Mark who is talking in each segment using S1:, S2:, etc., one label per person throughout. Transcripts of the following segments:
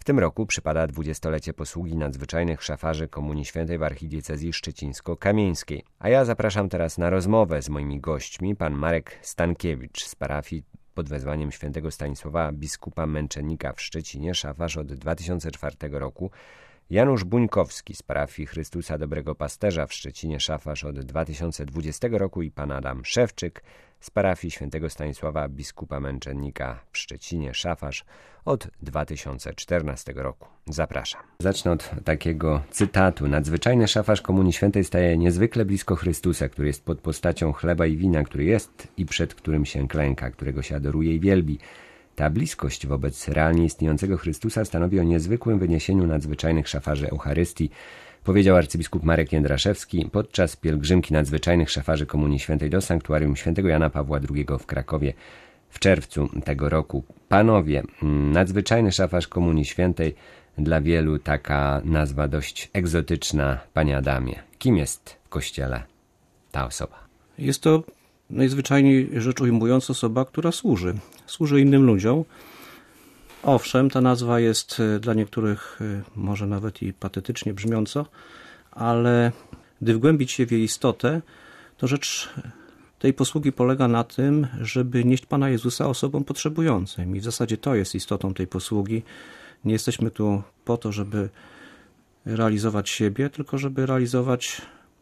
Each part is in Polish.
S1: tym roku przypada 20-lecie posługi nadzwyczajnych szafarzy Komunii Świętej w archidiecezji szczecińsko-kamieńskiej. A ja zapraszam teraz na rozmowę z moimi gośćmi, pan Marek Stankiewicz z parafii pod wezwaniem świętego Stanisława, biskupa męczennika w Szczecinie, szafarz od 2004 roku, Janusz Buńkowski z parafii Chrystusa Dobrego Pasterza w Szczecinie, szafarz od 2020 roku i pan Adam Szewczyk z parafii świętego Stanisława, biskupa męczennika w Szczecinie, szafarz od 2014 roku. Zapraszam. Zacznę od takiego cytatu. Nadzwyczajny szafarz Komunii Świętej staje niezwykle blisko Chrystusa, który jest pod postacią chleba i wina, który jest i przed którym się klęka, którego się adoruje i wielbi. Ta bliskość wobec realnie istniejącego Chrystusa stanowi o niezwykłym wyniesieniu nadzwyczajnych szafarzy Eucharystii, powiedział arcybiskup Marek Jędraszewski podczas pielgrzymki nadzwyczajnych szafarzy Komunii Świętej do sanktuarium świętego Jana Pawła II w Krakowie w czerwcu tego roku. Panowie, nadzwyczajny szafarz Komunii Świętej, dla wielu taka nazwa dość egzotyczna. Panie Adamie, kim jest w Kościele ta osoba?
S2: Jest to najzwyczajniej rzecz ujmując osoba, która służy innym ludziom. Owszem, ta nazwa jest dla niektórych może nawet i patetycznie brzmiąco, ale gdy wgłębić się w jej istotę, to rzecz tej posługi polega na tym, żeby nieść Pana Jezusa osobom potrzebującym. I w zasadzie to jest istotą tej posługi. Nie jesteśmy tu po to, żeby realizować siebie, tylko żeby realizować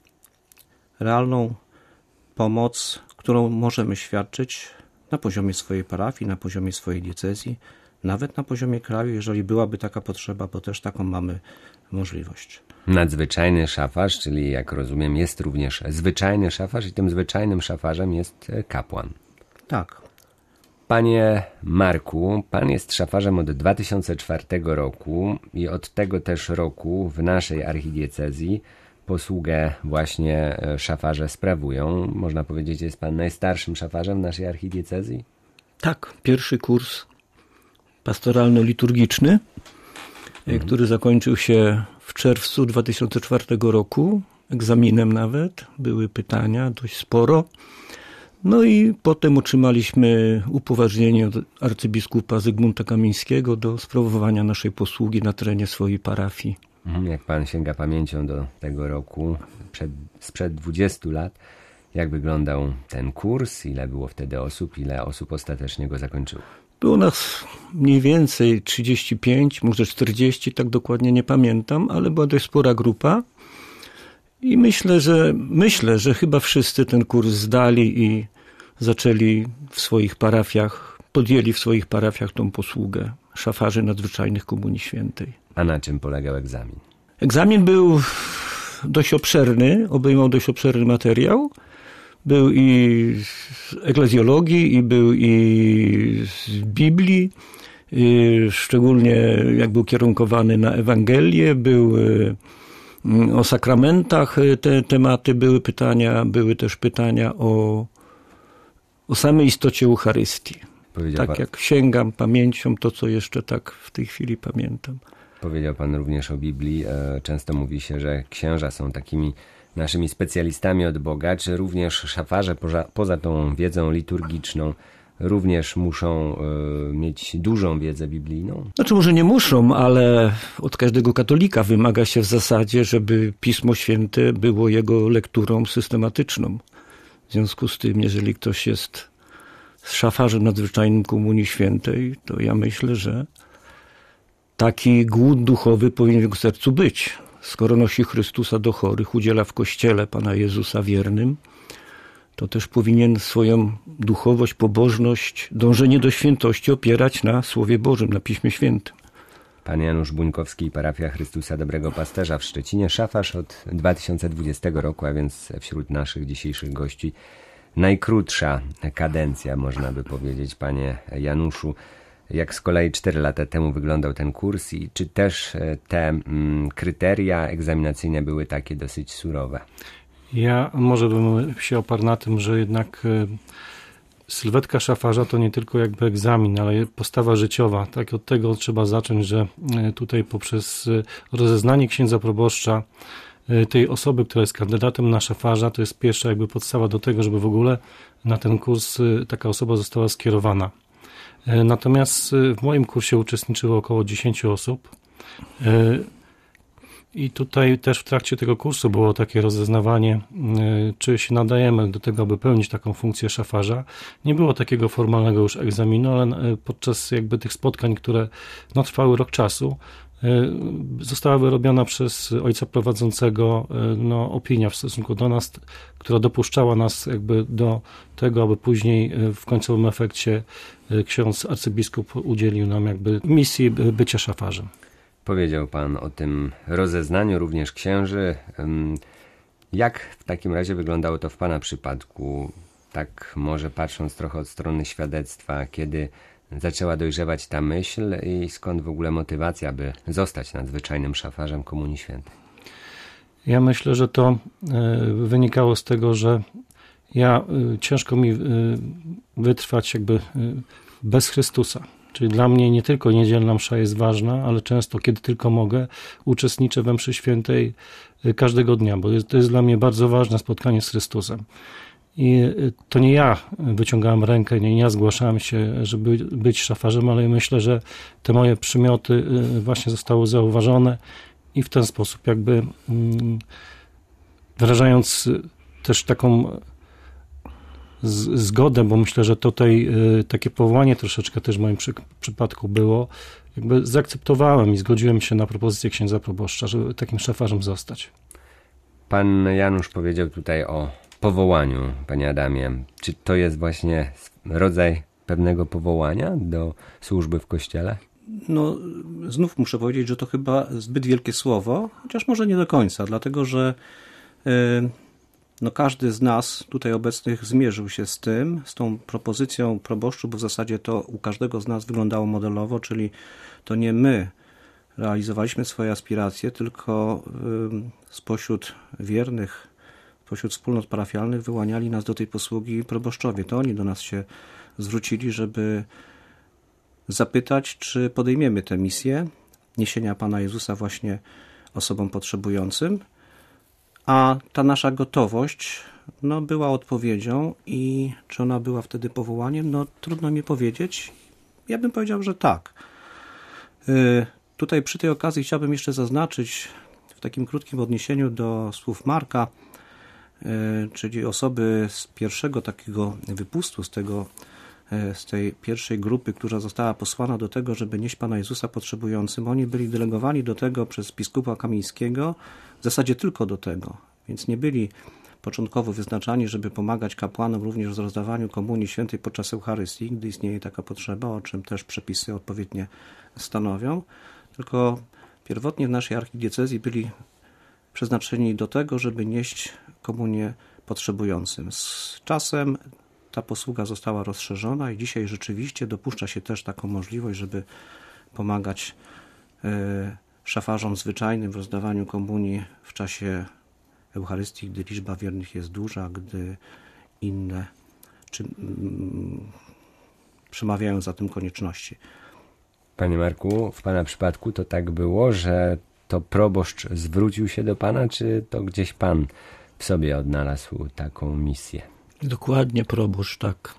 S2: realną pomoc, którą możemy świadczyć na poziomie swojej parafii, na poziomie swojej diecezji, nawet na poziomie kraju, jeżeli byłaby taka potrzeba, bo też taką mamy możliwość.
S1: Nadzwyczajny szafarz, czyli jak rozumiem jest również zwyczajny szafarz i tym zwyczajnym szafarzem jest kapłan.
S2: Tak.
S1: Panie Marku, pan jest szafarzem od 2004 roku i od tego też roku w naszej archidiecezji posługę właśnie szafarze sprawują. Można powiedzieć, jest pan najstarszym szafarzem w naszej archidiecezji?
S3: Tak, pierwszy kurs pastoralno-liturgiczny, który zakończył się w czerwcu 2004 roku, egzaminem nawet, były pytania dość sporo. No i potem otrzymaliśmy upoważnienie od arcybiskupa Zygmunta Kamińskiego do sprawowania naszej posługi na terenie swojej parafii.
S1: Jak pan sięga pamięcią do tego roku, sprzed 20 lat, jak wyglądał ten kurs, ile było wtedy osób, ile osób ostatecznie go zakończyło?
S3: Było nas mniej więcej 35, może 40, tak dokładnie nie pamiętam, ale była dość spora grupa i myślę, że chyba wszyscy ten kurs zdali i zaczęli w swoich parafiach, podjęli w swoich parafiach tą posługę szafarzy nadzwyczajnych Komunii Świętej.
S1: A na czym polegał egzamin?
S3: Egzamin był dość obszerny, obejmował dość obszerny materiał. Był i z eklezjologii, i był i z Biblii, szczególnie jak był kierunkowany na Ewangelię, był o sakramentach te tematy, były też pytania o samej istocie Eucharystii. Jak sięgam pamięcią, to co jeszcze tak w tej chwili pamiętam.
S1: Powiedział pan również o Biblii. Często mówi się, że księża są takimi naszymi specjalistami od Boga. Czy również szafarze poza tą wiedzą liturgiczną również muszą mieć dużą wiedzę biblijną?
S3: Znaczy może nie muszą, ale od każdego katolika wymaga się w zasadzie, żeby Pismo Święte było jego lekturą systematyczną. W związku z tym, jeżeli ktoś jest szafarzem nadzwyczajnym Komunii Świętej, to ja myślę, że taki głód duchowy powinien w jego sercu być. Skoro nosi Chrystusa do chorych, udziela w Kościele Pana Jezusa wiernym, to też powinien swoją duchowość, pobożność, dążenie do świętości opierać na Słowie Bożym, na Piśmie Świętym.
S1: Pan Janusz Buńkowski, parafia Chrystusa Dobrego Pasterza w Szczecinie, szafarz od 2020 roku, a więc wśród naszych dzisiejszych gości najkrótsza kadencja, można by powiedzieć, panie Januszu. Jak z kolei 4 lata temu wyglądał ten kurs i czy też te kryteria egzaminacyjne były takie dosyć surowe?
S4: Ja może bym się oparł na tym, że jednak sylwetka szafarza to nie tylko jakby egzamin, ale postawa życiowa. Tak od tego trzeba zacząć, że tutaj poprzez rozeznanie księdza proboszcza tej osoby, która jest kandydatem na szafarza, to jest pierwsza jakby podstawa do tego, żeby w ogóle na ten kurs taka osoba została skierowana. Natomiast w moim kursie uczestniczyło około 10 osób. I tutaj też w trakcie tego kursu było takie rozeznawanie, czy się nadajemy do tego, aby pełnić taką funkcję szafarza. Nie było takiego formalnego już egzaminu, ale podczas jakby tych spotkań, które trwały rok czasu, została wyrobiona przez ojca prowadzącego opinia w stosunku do nas, która dopuszczała nas jakby do tego, aby później w końcowym efekcie ksiądz arcybiskup udzielił nam jakby misji bycia szafarzem.
S1: Powiedział pan o tym rozeznaniu również księży. Jak w takim razie wyglądało to w pana przypadku? Tak może patrząc trochę od strony świadectwa, kiedy zaczęła dojrzewać ta myśl i skąd w ogóle motywacja, by zostać nadzwyczajnym szafarzem Komunii Świętej?
S4: Ja myślę, że to wynikało z tego, że ciężko mi wytrwać jakby bez Chrystusa. Czyli dla mnie nie tylko niedzielna msza jest ważna, ale często, kiedy tylko mogę, uczestniczę we mszy świętej każdego dnia, bo to jest dla mnie bardzo ważne spotkanie z Chrystusem. I to nie ja wyciągałem rękę, nie ja zgłaszałem się, żeby być szafarzem, ale myślę, że te moje przymioty właśnie zostały zauważone i w ten sposób jakby wyrażając też taką zgodę, bo myślę, że tutaj takie powołanie troszeczkę też w moim przypadku było, jakby zaakceptowałem i zgodziłem się na propozycję księdza proboszcza, żeby takim szafarzem zostać.
S1: Pan Janusz powiedział tutaj o powołaniu, panie Adamie. Czy to jest właśnie rodzaj pewnego powołania do służby w Kościele?
S2: Znów muszę powiedzieć, że to chyba zbyt wielkie słowo, chociaż może nie do końca, dlatego że każdy z nas tutaj obecnych zmierzył się z tą propozycją proboszczu, bo w zasadzie to u każdego z nas wyglądało modelowo, czyli to nie my realizowaliśmy swoje aspiracje, tylko spośród wiernych, spośród wspólnot parafialnych wyłaniali nas do tej posługi proboszczowie. To oni do nas się zwrócili, żeby zapytać, czy podejmiemy tę misję niesienia Pana Jezusa właśnie osobom potrzebującym. A ta nasza gotowość była odpowiedzią i czy ona była wtedy powołaniem? Trudno mi powiedzieć. Ja bym powiedział, że tak. Tutaj przy tej okazji chciałbym jeszcze zaznaczyć w takim krótkim odniesieniu do słów Marka, czyli osoby z pierwszego takiego wypustu, z tej pierwszej grupy, która została posłana do tego, żeby nieść Pana Jezusa potrzebującym. Oni byli delegowani do tego przez biskupa Kamińskiego, w zasadzie tylko do tego, więc nie byli początkowo wyznaczani, żeby pomagać kapłanom również w rozdawaniu Komunii Świętej podczas Eucharystii, gdy istnieje taka potrzeba, o czym też przepisy odpowiednie stanowią, tylko pierwotnie w naszej archidiecezji byli przeznaczeni do tego, żeby nieść komunię potrzebującym. Z czasem ta posługa została rozszerzona i dzisiaj rzeczywiście dopuszcza się też taką możliwość, żeby pomagać szafarzom zwyczajnym w rozdawaniu komunii w czasie Eucharystii, gdy liczba wiernych jest duża, gdy inne przemawiają za tym konieczności.
S1: Panie Marku, w pana przypadku to tak było, że to proboszcz zwrócił się do pana, czy to gdzieś pan w sobie odnalazł taką misję?
S3: Dokładnie proboszcz, tak.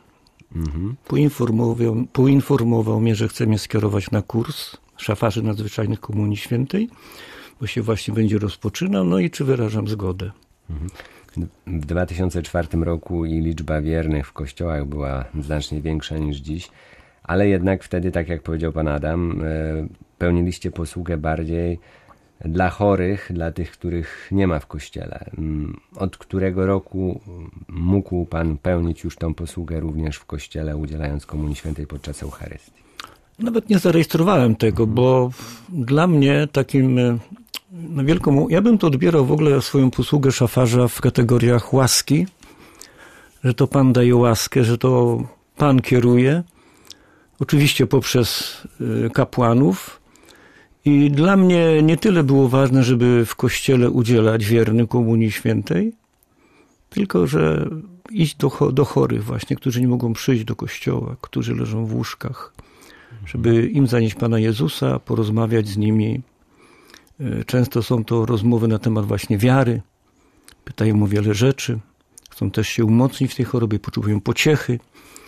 S3: Poinformował mnie, że chce mnie skierować na kurs szafarzy nadzwyczajnych Komunii Świętej, bo się właśnie będzie rozpoczynał, i czy wyrażam zgodę.
S1: W 2004 roku i liczba wiernych w kościołach była znacznie większa niż dziś, ale jednak wtedy, tak jak powiedział pan Adam, pełniliście posługę bardziej dla chorych, dla tych, których nie ma w kościele. Od którego roku mógł pan pełnić już tą posługę również w kościele, udzielając Komunii Świętej podczas Eucharystii?
S3: Nawet nie zarejestrowałem tego, bo dla mnie takim ja bym to odbierał w ogóle swoją posługę szafarza w kategoriach łaski, że to Pan daje łaskę, że to Pan kieruje, oczywiście poprzez kapłanów. I dla mnie nie tyle było ważne, żeby w kościele udzielać wierny Komunii Świętej, tylko że iść do chorych właśnie, którzy nie mogą przyjść do kościoła, którzy leżą w łóżkach, żeby im zanieść Pana Jezusa, porozmawiać z nimi. Często są to rozmowy na temat właśnie wiary, pytają o wiele rzeczy, chcą też się umocnić w tej chorobie, potrzebują pociechy,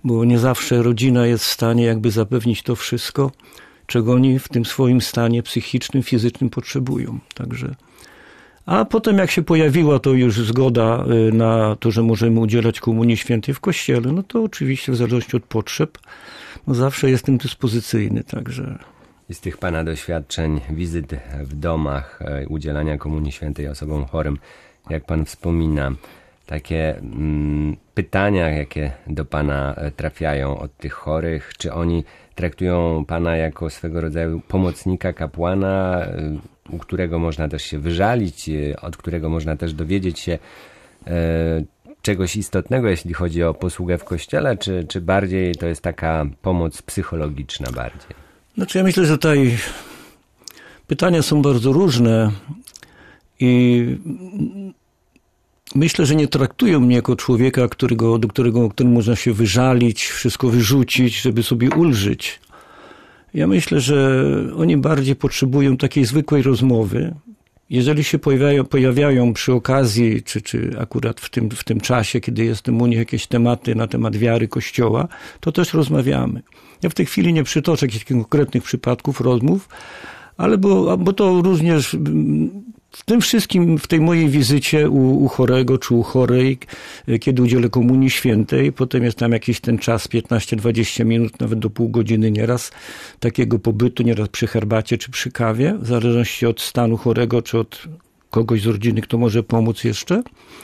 S3: bo nie zawsze rodzina jest w stanie jakby zapewnić to wszystko, czego oni w tym swoim stanie psychicznym, fizycznym potrzebują. Także. A potem jak się pojawiła to już zgoda na to, że możemy udzielać Komunii Świętej w Kościele, no to oczywiście w zależności od potrzeb, no zawsze jestem dyspozycyjny, także.
S1: I z tych pana doświadczeń, wizyt w domach, udzielania Komunii Świętej osobom chorym, jak pan wspomina, takie pytania, jakie do pana trafiają od tych chorych, czy oni traktują pana jako swego rodzaju pomocnika, kapłana, u którego można też się wyżalić, od którego można też dowiedzieć się czegoś istotnego, jeśli chodzi o posługę w Kościele, czy bardziej to jest taka pomoc psychologiczna bardziej?
S3: Znaczy ja myślę, że tutaj pytania są bardzo różne i myślę, że nie traktują mnie jako człowieka, któremu można się wyżalić, wszystko wyrzucić, żeby sobie ulżyć. Ja myślę, że oni bardziej potrzebują takiej zwykłej rozmowy. Jeżeli się pojawiają przy okazji, czy akurat w tym czasie, kiedy jestem u nich jakieś tematy na temat wiary Kościoła, to też rozmawiamy. Ja w tej chwili nie przytoczę jakichś konkretnych przypadków rozmów, ale bo to również w tym wszystkim, w tej mojej wizycie u chorego czy u chorej, kiedy udzielę Komunii Świętej, potem jest tam jakiś ten czas, 15-20 minut, nawet do pół godziny nieraz takiego pobytu, nieraz przy herbacie czy przy kawie, w zależności od stanu chorego czy od kogoś z rodziny, kto może pomóc jeszcze.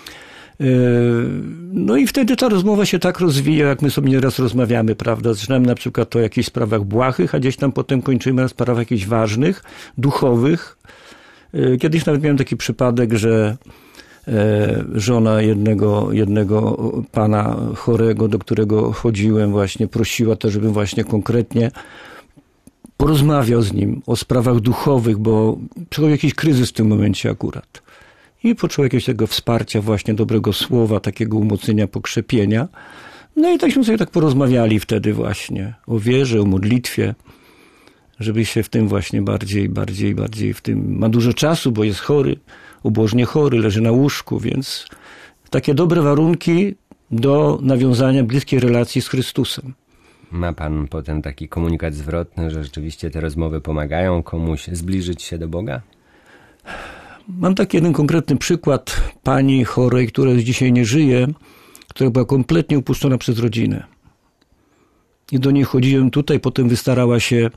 S3: No i wtedy ta rozmowa się tak rozwija, jak my sobie nieraz rozmawiamy, prawda? Zaczynamy na przykład o jakichś sprawach błahych, a gdzieś tam potem kończymy na sprawach jakichś ważnych, duchowych. Kiedyś nawet miałem taki przypadek, że żona jednego pana chorego, do którego chodziłem właśnie, prosiła też, żebym właśnie konkretnie porozmawiał z nim o sprawach duchowych, bo przychodzi jakiś kryzys w tym momencie akurat. I poczuł jakiegoś tego wsparcia, właśnie dobrego słowa, takiego umocnienia, pokrzepienia. No i takśmy sobie tak porozmawiali wtedy właśnie o wierze, o modlitwie, żeby się w tym właśnie bardziej w tym, ma dużo czasu, bo jest chory, ubożnie chory, leży na łóżku, więc takie dobre warunki do nawiązania bliskiej relacji z Chrystusem.
S1: Ma pan potem taki komunikat zwrotny, że rzeczywiście te rozmowy pomagają komuś zbliżyć się do Boga?
S3: Mam taki jeden konkretny przykład pani chorej, która już dzisiaj nie żyje, która była kompletnie upuszczona przez rodzinę. I do niej chodziłem tutaj, potem wystarała się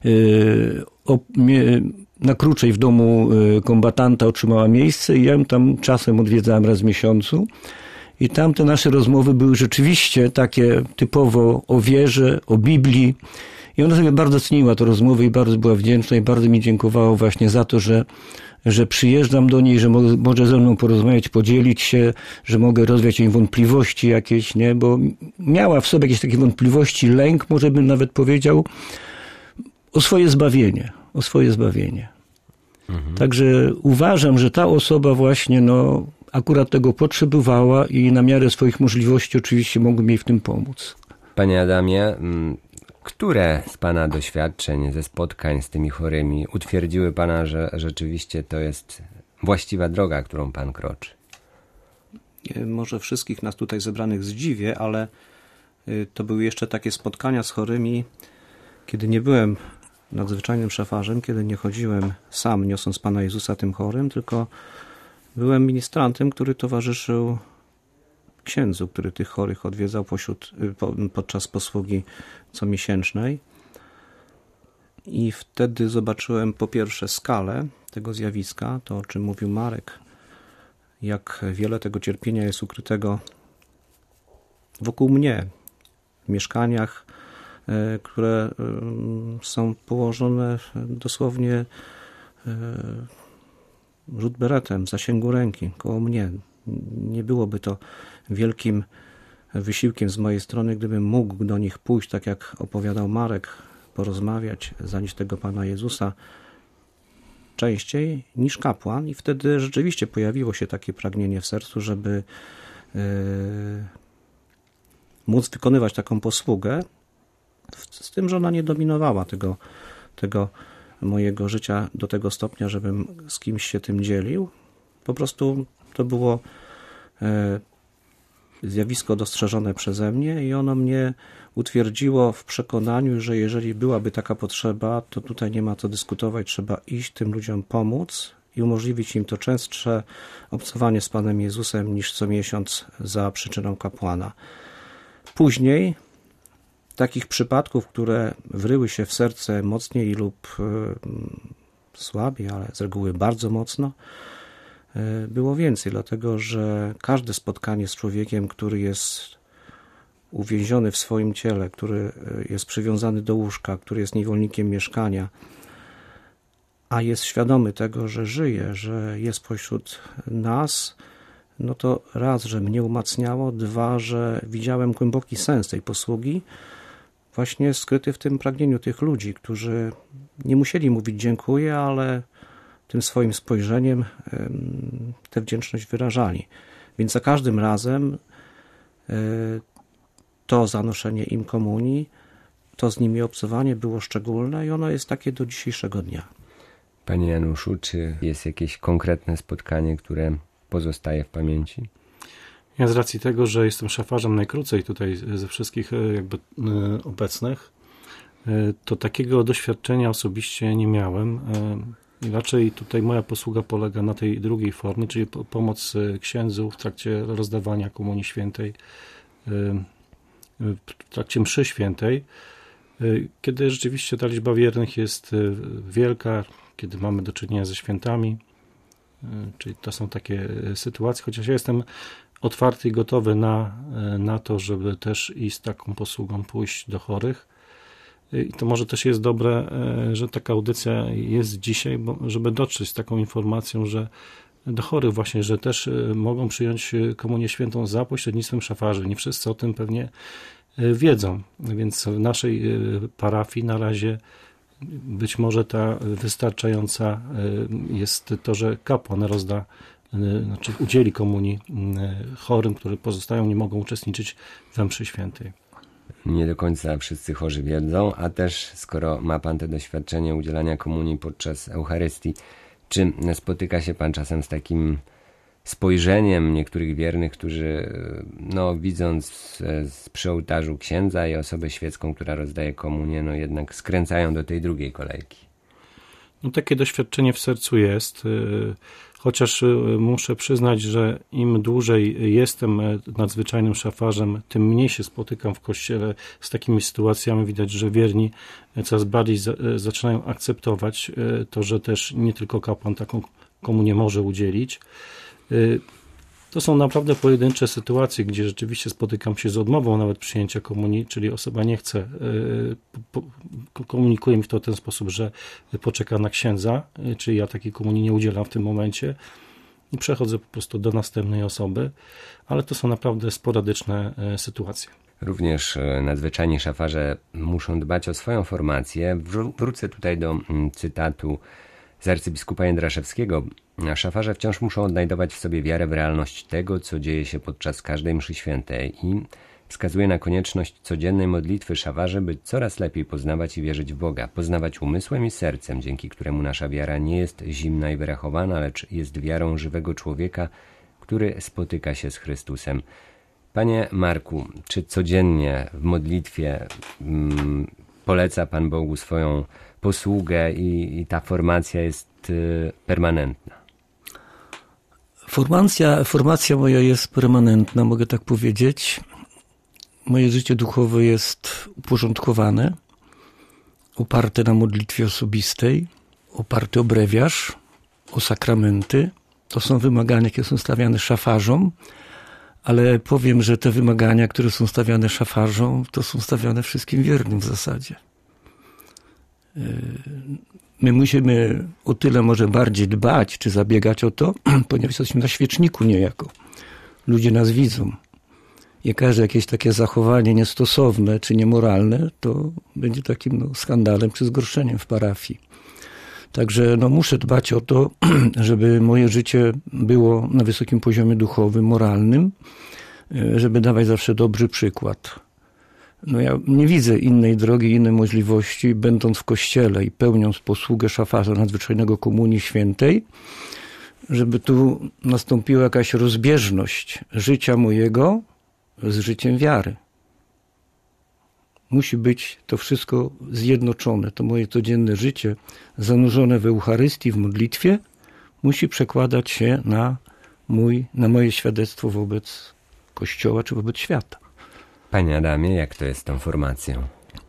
S3: na Kruczej w domu kombatanta, otrzymała miejsce i ja ją tam czasem odwiedzałem raz w miesiącu. I tam te nasze rozmowy były rzeczywiście takie typowo o wierze, o Biblii. I ona sobie bardzo ceniła te rozmowy i bardzo była wdzięczna i bardzo mi dziękowała właśnie za to, że przyjeżdżam do niej, że może ze mną porozmawiać, podzielić się, że mogę rozwiać jej wątpliwości jakieś, nie? Bo miała w sobie jakieś takie wątpliwości, lęk, może bym nawet powiedział, o swoje zbawienie. Także uważam, że ta osoba właśnie, akurat tego potrzebowała i na miarę swoich możliwości oczywiście mogłem jej w tym pomóc.
S1: Panie Adamie, które z pana doświadczeń ze spotkań z tymi chorymi utwierdziły pana, że rzeczywiście to jest właściwa droga, którą pan kroczy?
S2: Może wszystkich nas tutaj zebranych zdziwię, ale to były jeszcze takie spotkania z chorymi, kiedy nie byłem nadzwyczajnym szafarzem, kiedy nie chodziłem sam, niosąc Pana Jezusa tym chorym, tylko byłem ministrantem, który towarzyszył księdzu, który tych chorych odwiedzał podczas posługi comiesięcznej. I wtedy zobaczyłem po pierwsze skalę tego zjawiska, to o czym mówił Marek, jak wiele tego cierpienia jest ukrytego wokół mnie, w mieszkaniach, które są położone dosłownie rzut beretem, w zasięgu ręki, koło mnie. Nie byłoby to wielkim wysiłkiem z mojej strony, gdybym mógł do nich pójść, tak jak opowiadał Marek, porozmawiać, zanieść tego Pana Jezusa częściej niż kapłan i wtedy rzeczywiście pojawiło się takie pragnienie w sercu, żeby móc wykonywać taką posługę, z tym, że ona nie dominowała tego mojego życia do tego stopnia, żebym z kimś się tym dzielił. Po prostu to było zjawisko dostrzeżone przeze mnie i ono mnie utwierdziło w przekonaniu, że jeżeli byłaby taka potrzeba, to tutaj nie ma co dyskutować, trzeba iść tym ludziom pomóc i umożliwić im to częstsze obcowanie z Panem Jezusem niż co miesiąc za przyczyną kapłana. Później takich przypadków, które wryły się w serce mocniej lub słabiej, ale z reguły bardzo mocno, było więcej, dlatego że każde spotkanie z człowiekiem, który jest uwięziony w swoim ciele, który jest przywiązany do łóżka, który jest niewolnikiem mieszkania, a jest świadomy tego, że żyje, że jest pośród nas, no to raz, że mnie umacniało, dwa, że widziałem głęboki sens tej posługi, właśnie skryty w tym pragnieniu tych ludzi, którzy nie musieli mówić dziękuję, ale tym swoim spojrzeniem tę wdzięczność wyrażali. Więc za każdym razem to zanoszenie im komunii, to z nimi obcowanie było szczególne i ono jest takie do dzisiejszego dnia.
S1: Panie Januszu, czy jest jakieś konkretne spotkanie, które pozostaje w pamięci?
S4: Ja z racji tego, że jestem szafarzem najkrócej tutaj ze wszystkich jakby obecnych, to takiego doświadczenia osobiście nie miałem. I raczej tutaj moja posługa polega na tej drugiej formie, czyli pomoc księdzu w trakcie rozdawania Komunii Świętej, w trakcie mszy świętej, kiedy rzeczywiście ta liczba wiernych jest wielka, kiedy mamy do czynienia ze świętami, czyli to są takie sytuacje, chociaż ja jestem otwarty i gotowy na to, żeby też i z taką posługą pójść do chorych. I to może też jest dobre, że taka audycja jest dzisiaj, bo żeby dotrzeć z taką informacją, że do chorych właśnie, że też mogą przyjąć Komunię Świętą za pośrednictwem szafarzy. Nie wszyscy o tym pewnie wiedzą, więc w naszej parafii na razie być może ta wystarczająca jest to, że kapłan udzieli komunii chorym, które pozostają, nie mogą uczestniczyć we mszy świętej.
S1: Nie do końca wszyscy chorzy wiedzą, a też skoro ma Pan te doświadczenie udzielania komunii podczas Eucharystii, czy spotyka się Pan czasem z takim spojrzeniem niektórych wiernych, którzy widząc przy ołtarzu księdza i osobę świecką, która rozdaje komunię, jednak skręcają do tej drugiej kolejki?
S4: Takie doświadczenie w sercu jest, chociaż muszę przyznać, że im dłużej jestem nadzwyczajnym szafarzem, tym mniej się spotykam w kościele z takimi sytuacjami. Widać, że wierni coraz bardziej zaczynają akceptować to, że też nie tylko kapłan taką komunię może udzielić. To są naprawdę pojedyncze sytuacje, gdzie rzeczywiście spotykam się z odmową nawet przyjęcia komunii, czyli osoba nie chce, komunikuje mi to w ten sposób, że poczeka na księdza, czyli ja takiej komunii nie udzielam w tym momencie i przechodzę po prostu do następnej osoby, ale to są naprawdę sporadyczne sytuacje.
S1: Również nadzwyczajni szafarze muszą dbać o swoją formację. Wrócę tutaj do cytatu z arcybiskupa Jędraszewskiego. Szafarze wciąż muszą odnajdować w sobie wiarę w realność tego, co dzieje się podczas każdej mszy świętej i wskazuje na konieczność codziennej modlitwy szafarzy, by coraz lepiej poznawać i wierzyć w Boga, poznawać umysłem i sercem, dzięki któremu nasza wiara nie jest zimna i wyrachowana, lecz jest wiarą żywego człowieka, który spotyka się z Chrystusem. Panie Marku, czy codziennie w modlitwie poleca Pan Bogu swoją posługę i ta formacja jest permanentna?
S3: Formacja moja jest permanentna, mogę tak powiedzieć. Moje życie duchowe jest uporządkowane, oparte na modlitwie osobistej, oparte o brewiarz, o sakramenty. To są wymagania, jakie są stawiane szafarzom, ale powiem, że te wymagania, które są stawiane szafarzom, to są stawiane wszystkim wiernym w zasadzie. My musimy o tyle może bardziej dbać, czy zabiegać o to, ponieważ jesteśmy na świeczniku niejako. Ludzie nas widzą. I każde jakieś takie zachowanie niestosowne czy niemoralne, to będzie takim skandalem czy zgorszeniem w parafii. Także muszę dbać o to, żeby moje życie było na wysokim poziomie duchowym, moralnym, żeby dawać zawsze dobry przykład. Ja nie widzę innej drogi, innej możliwości, będąc w kościele i pełniąc posługę szafarza nadzwyczajnego Komunii Świętej, żeby tu nastąpiła jakaś rozbieżność życia mojego z życiem wiary. Musi być to wszystko zjednoczone. To moje codzienne życie, zanurzone w Eucharystii, w modlitwie, musi przekładać się na moje świadectwo wobec Kościoła czy wobec świata.
S1: Panie Adamie, jak to jest z tą formacją?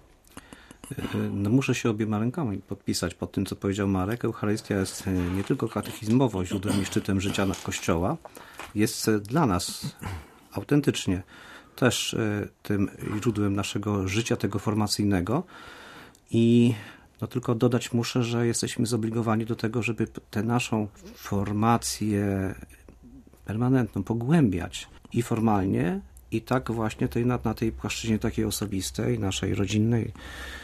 S2: No muszę się obiema rękami podpisać pod tym, co powiedział Marek. Eucharystia jest nie tylko katechizmowo źródłem i szczytem życia Kościoła, jest dla nas autentycznie też tym źródłem naszego życia, tego formacyjnego. I no tylko dodać muszę, że jesteśmy zobligowani do tego, żeby tę naszą formację permanentną pogłębiać i formalnie, i tak właśnie na tej płaszczyźnie takiej osobistej, naszej rodzinnej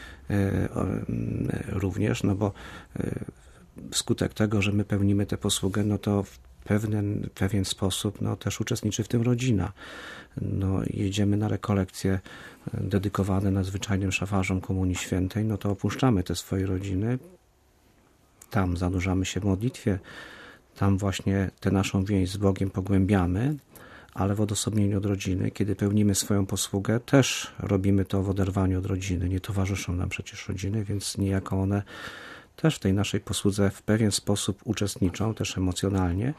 S2: również, no bo wskutek tego, że my pełnimy tę posługę, no to w pewien sposób no też uczestniczy w tym rodzina. No, jedziemy na rekolekcje dedykowane nadzwyczajnym szafarzom Komunii Świętej, no to opuszczamy te swoje rodziny, tam zanurzamy się w modlitwie, tam właśnie tę naszą więź z Bogiem pogłębiamy, ale w odosobnieniu od rodziny, kiedy pełnimy swoją posługę, też robimy to w oderwaniu od rodziny. Nie towarzyszą nam przecież rodziny, więc niejako one też w tej naszej posłudze w pewien sposób uczestniczą, też emocjonalnie.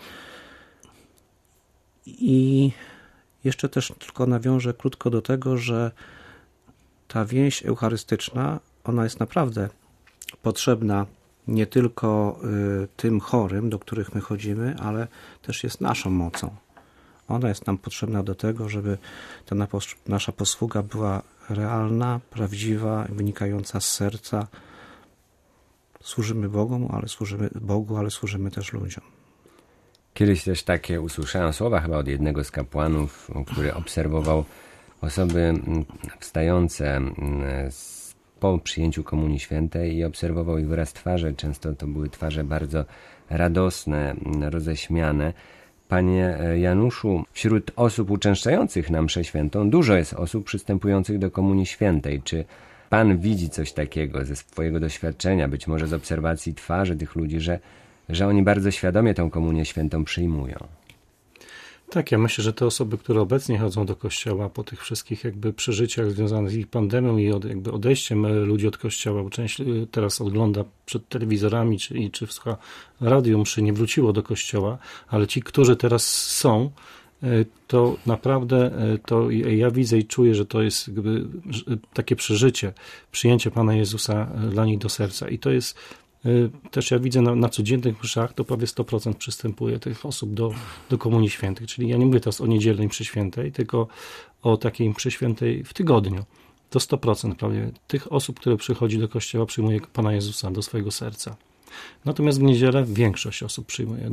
S2: I jeszcze też tylko nawiążę krótko do tego, że ta więź eucharystyczna, ona jest naprawdę potrzebna nie tylko tym chorym, do których my chodzimy, ale też jest naszą mocą. Ona jest nam potrzebna do tego, żeby ta nasza posługa była realna, prawdziwa, wynikająca z serca. Służymy Bogu, ale służymy też ludziom.
S1: Kiedyś też takie usłyszałem słowa chyba od jednego z kapłanów, który obserwował osoby wstające po przyjęciu Komunii Świętej i obserwował ich wyraz twarzy. Często to były twarze bardzo radosne, roześmiane. Panie Januszu, wśród osób uczęszczających na mszę świętą dużo jest osób przystępujących do Komunii Świętej. Czy Pan widzi coś takiego ze swojego doświadczenia, być może z obserwacji twarzy tych ludzi, że oni bardzo świadomie tą Komunię Świętą przyjmują?
S4: Tak, ja myślę, że te osoby, które obecnie chodzą do kościoła po tych wszystkich jakby przeżyciach związanych z ich pandemią i jakby odejściem ludzi od kościoła, bo część teraz ogląda przed telewizorami czy słucha radio mszy, nie wróciło do kościoła, ale ci, którzy teraz są, to naprawdę to ja widzę i czuję, że to jest jakby takie przeżycie, przyjęcie Pana Jezusa dla nich do serca i to jest też ja widzę na codziennych mszach, to prawie 100% przystępuje tych osób do Komunii Świętej. Czyli ja nie mówię teraz o niedzielnej mszy świętej, tylko o takiej mszy świętej w tygodniu. To 100% prawie tych osób, które przychodzi do kościoła, przyjmuje Pana Jezusa do swojego serca. Natomiast w niedzielę większość osób przyjmuje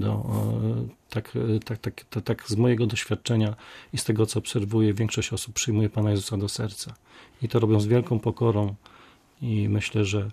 S4: tak z mojego doświadczenia i z tego, co obserwuję, większość osób przyjmuje Pana Jezusa do serca. I to robią z wielką pokorą i myślę, że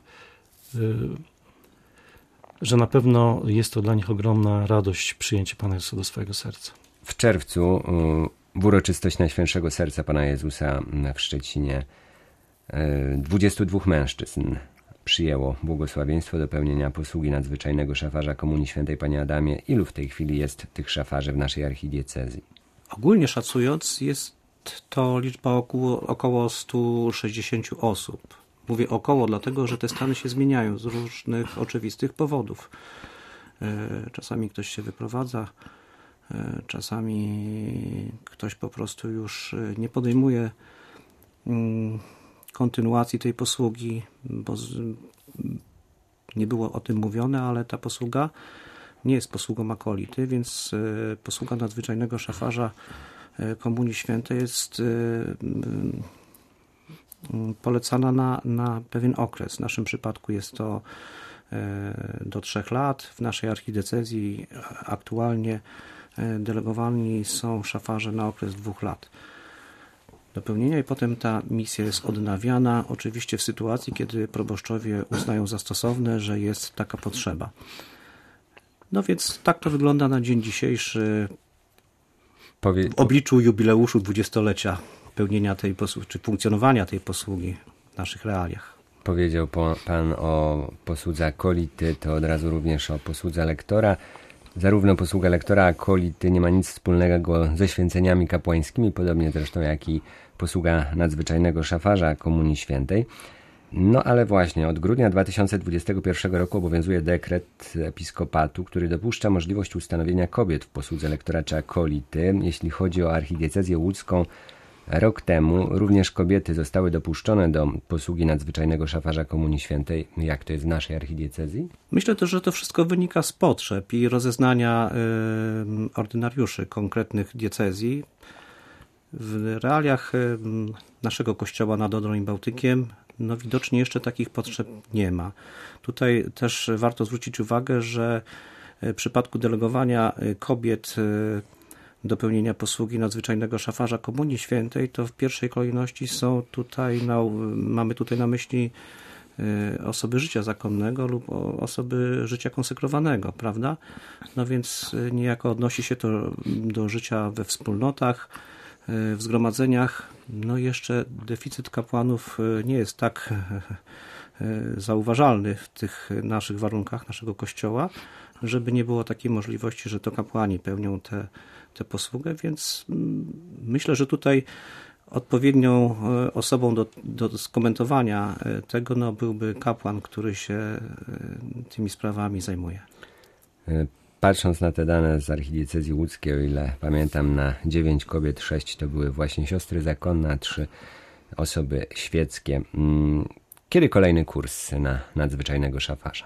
S4: na pewno jest to dla nich ogromna radość przyjęcie Pana Jezusa do swojego serca.
S1: W czerwcu w uroczystość Najświętszego Serca Pana Jezusa w Szczecinie 22 mężczyzn przyjęło błogosławieństwo do pełnienia posługi nadzwyczajnego szafarza Komunii Świętej. Panie Adamie, ilu w tej chwili jest tych szafarzy w naszej archidiecezji?
S2: Ogólnie szacując, jest to liczba około 160 osób. Mówię około, dlatego że te stany się zmieniają z różnych oczywistych powodów. Czasami ktoś się wyprowadza, czasami ktoś po prostu już nie podejmuje kontynuacji tej posługi, bo nie było o tym mówione, ale ta posługa nie jest posługą akolity, więc posługa nadzwyczajnego szafarza Komunii Świętej jest polecana na pewien okres. W naszym przypadku jest to do 3 lat. W naszej archidiecezji aktualnie delegowani są szafarze na okres 2 lat do pełnienia i potem ta misja jest odnawiana, oczywiście w sytuacji, kiedy proboszczowie uznają za stosowne, że jest taka potrzeba. No więc tak to wygląda na dzień dzisiejszy w obliczu jubileuszu 20-lecia pełnienia tej posługi, czy funkcjonowania tej posługi w naszych realiach.
S1: Powiedział Pan o posłudze akolity, to od razu również o posłudze lektora. Zarówno posługa lektora akolity nie ma nic wspólnego ze święceniami kapłańskimi, podobnie zresztą jak i posługa nadzwyczajnego szafarza Komunii Świętej. No ale właśnie od grudnia 2021 roku obowiązuje dekret episkopatu, który dopuszcza możliwość ustanowienia kobiet w posłudze lektora czy akolity. Jeśli chodzi o archidiecezję łódzką, rok temu również kobiety zostały dopuszczone do posługi nadzwyczajnego szafarza Komunii Świętej. Jak to jest w naszej archidiecezji?
S2: Myślę też, że to wszystko wynika z potrzeb i rozeznania ordynariuszy konkretnych diecezji. W realiach naszego kościoła nad Odrą i Bałtykiem widocznie jeszcze takich potrzeb nie ma. Tutaj też warto zwrócić uwagę, że w przypadku delegowania kobiet do pełnienia posługi nadzwyczajnego szafarza Komunii Świętej, to w pierwszej kolejności mamy tutaj na myśli osoby życia zakonnego lub osoby życia konsekrowanego, prawda? No więc niejako odnosi się to do życia we wspólnotach, w zgromadzeniach. No jeszcze deficyt kapłanów nie jest tak zauważalny w tych naszych warunkach, naszego kościoła, żeby nie było takiej możliwości, że to kapłani pełnią tę posługę, więc myślę, że tutaj odpowiednią osobą do skomentowania tego byłby kapłan, który się tymi sprawami zajmuje.
S1: Patrząc na te dane z archidiecezji łódzkiej, o ile pamiętam, na 9 kobiet 6 to były właśnie siostry zakonne, a 3 osoby świeckie. Kiedy kolejny kurs na nadzwyczajnego szafarza?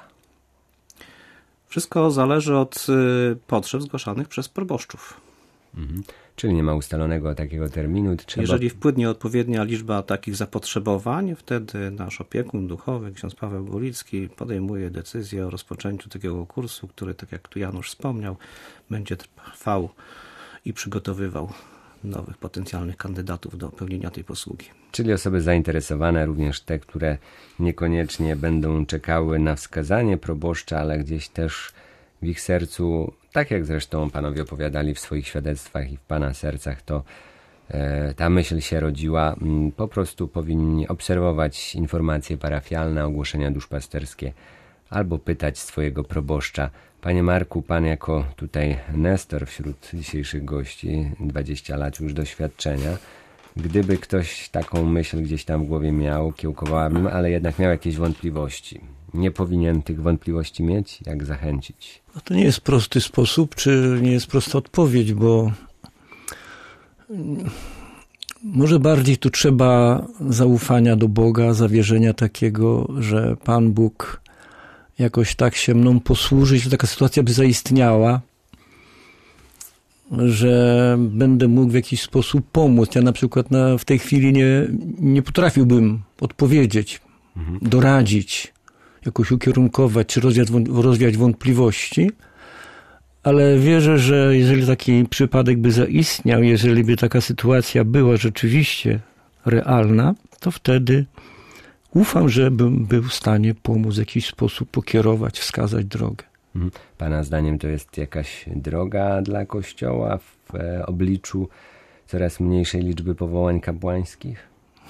S2: Wszystko zależy od potrzeb zgłaszanych przez proboszczów.
S1: Czyli nie ma ustalonego takiego terminu.
S2: Jeżeli wpłynie odpowiednia liczba takich zapotrzebowań, wtedy nasz opiekun duchowy, ksiądz Paweł Gulicki, podejmuje decyzję o rozpoczęciu takiego kursu, który, tak jak tu Janusz wspomniał, będzie trwał i przygotowywał nowych potencjalnych kandydatów do pełnienia tej posługi.
S1: Czyli osoby zainteresowane, również te, które niekoniecznie będą czekały na wskazanie proboszcza, ale gdzieś też w ich sercu, tak jak zresztą panowie opowiadali w swoich świadectwach i w pana sercach, to ta myśl się rodziła. Po prostu powinni obserwować informacje parafialne, ogłoszenia duszpasterskie albo pytać swojego proboszcza. Panie Marku, pan jako tutaj nestor wśród dzisiejszych gości, 20 lat już doświadczenia, gdyby ktoś taką myśl gdzieś tam w głowie miał, kiełkowałabym, ale jednak miał jakieś wątpliwości. Nie powinien tych wątpliwości mieć? Jak zachęcić?
S3: No to nie jest prosty sposób, czy nie jest prosta odpowiedź, bo może bardziej tu trzeba zaufania do Boga, zawierzenia takiego, że Pan Bóg jakoś tak się mną posłuży, że taka sytuacja by zaistniała, że będę mógł w jakiś sposób pomóc. Ja na przykład w tej chwili nie potrafiłbym odpowiedzieć, doradzić, jakoś ukierunkować, czy rozwiać wątpliwości, ale wierzę, że jeżeli taki przypadek by zaistniał, jeżeli by taka sytuacja była rzeczywiście realna, to wtedy ufam, że bym był w stanie pomóc w jakiś sposób pokierować, wskazać drogę.
S1: Pana zdaniem to jest jakaś droga dla Kościoła w obliczu coraz mniejszej liczby powołań kapłańskich?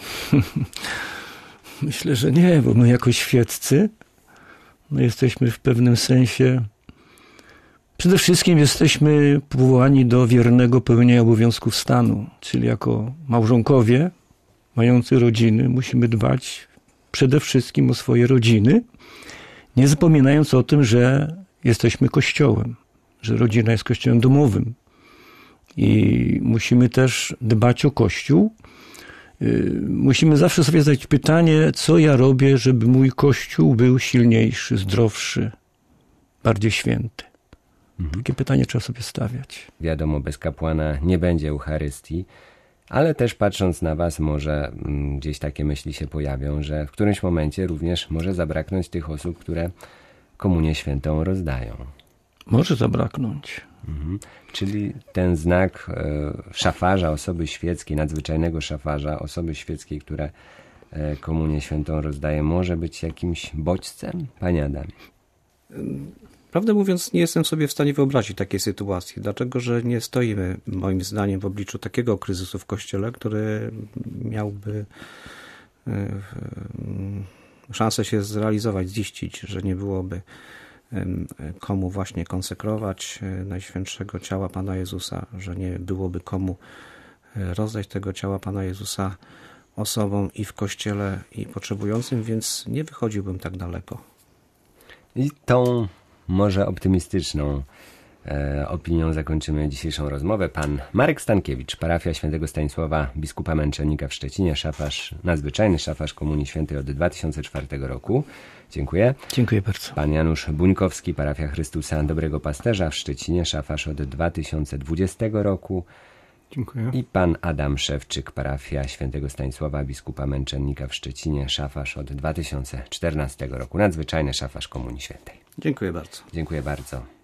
S3: Myślę, że nie, bo my jako świeccy jesteśmy w pewnym sensie, przede wszystkim jesteśmy powołani do wiernego pełnienia obowiązków stanu, czyli jako małżonkowie mający rodziny musimy dbać przede wszystkim o swoje rodziny, nie zapominając o tym, że jesteśmy Kościołem, że rodzina jest Kościołem domowym i musimy też dbać o Kościół. Musimy zawsze sobie zadać pytanie, co ja robię, żeby mój Kościół był silniejszy, zdrowszy, bardziej święty. Takie pytanie trzeba sobie stawiać.
S1: Wiadomo, bez kapłana nie będzie Eucharystii, ale też patrząc na was, może gdzieś takie myśli się pojawią, że w którymś momencie również może zabraknąć tych osób, które Komunię Świętą rozdają.
S3: Może zabraknąć.
S1: Czyli ten znak szafarza, osoby świeckiej, nadzwyczajnego szafarza, osoby świeckiej, która Komunię Świętą rozdaje, może być jakimś bodźcem? Panie Adamie.
S2: Prawdę mówiąc, nie jestem sobie w stanie wyobrazić takiej sytuacji, dlatego że nie stoimy, moim zdaniem, w obliczu takiego kryzysu w Kościele, który miałby szansę się zrealizować, ziścić, że nie byłoby komu właśnie konsekrować Najświętszego Ciała Pana Jezusa, że nie byłoby komu rozdać tego ciała Pana Jezusa osobom i w Kościele, i potrzebującym, więc nie wychodziłbym tak daleko.
S1: I tą może optymistyczną opinią zakończymy dzisiejszą rozmowę. Pan Marek Stankiewicz, parafia Świętego Stanisława, biskupa męczennika w Szczecinie, szafarz, nadzwyczajny szafarz Komunii Świętej od 2004 roku. Dziękuję.
S3: Dziękuję bardzo.
S1: Pan Janusz Buńkowski, parafia Chrystusa Dobrego Pasterza w Szczecinie, szafarz od 2020 roku.
S4: Dziękuję.
S1: I pan Adam Szewczyk, parafia Świętego Stanisława, biskupa męczennika w Szczecinie, szafarz od 2014 roku, nadzwyczajny szafarz Komunii Świętej.
S2: Dziękuję bardzo.
S1: Dziękuję bardzo.